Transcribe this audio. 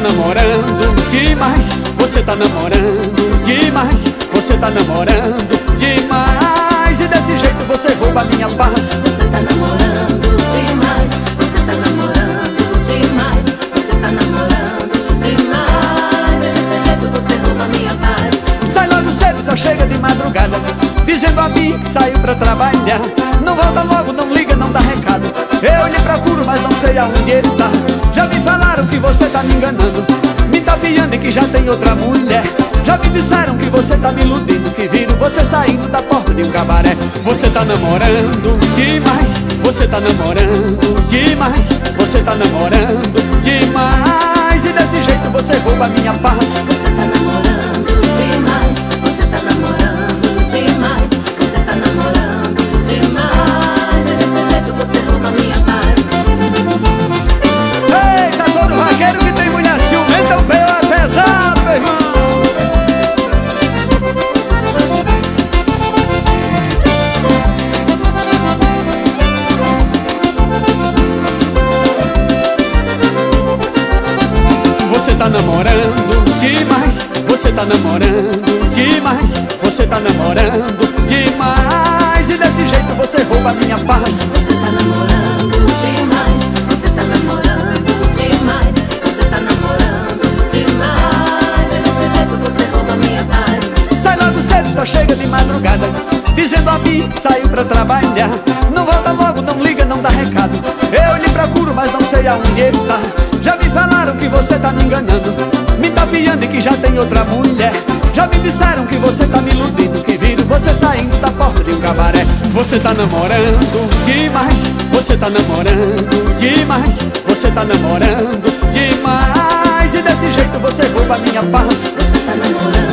namorando demais, você tá namorando demais, você tá namorando demais. E desse jeito você rouba minha paz. Você tá namorando demais, você tá namorando demais, você tá namorando demais. E desse jeito você rouba minha paz. Sai logo cedo, só chega de madrugada, dizendo a mim que saiu pra trabalhar. Não volta logo, não liga, não dá recado. Eu lhe procuro, mas não sei aonde ele está. Já me falaram que você tá me enganando, me tapeando e que já tem outra mulher. Já me disseram que você tá me iludindo, que viram você saindo da porta de um cabaré. Você tá namorando demais, você tá namorando demais, você tá namorando demais. E desse jeito você rouba minha paz. Você tá namorando demais, você tá namorando demais, você tá namorando demais. E desse jeito você rouba minha paz. Eita, todo vaqueiro que tem mulher ciumenta, o B.O. é pesado, meu irmão. Você tá namorando demais, você tá namorando demais, você tá namorando demais. E desse jeito você rouba minha paz. Você tá namorando demais, você tá namorando demais, você tá namorando demais. E desse jeito você rouba minha paz. Sai logo cedo, só chega de madrugada, dizendo a mim que saiu pra trabalhar. Não volta logo, não liga, não dá recado. Eu lhe procuro, mas não sei aonde ele está. Já me falaram que você tá me enganando, me tapeando e que já tem outra mulher. Já me disseram que você tá me iludindo, que viram você saindo da porta de um cabaré. Você tá namorando demais, você tá namorando demais, você tá namorando demais. E desse jeito você rouba minha paz. Você tá namorando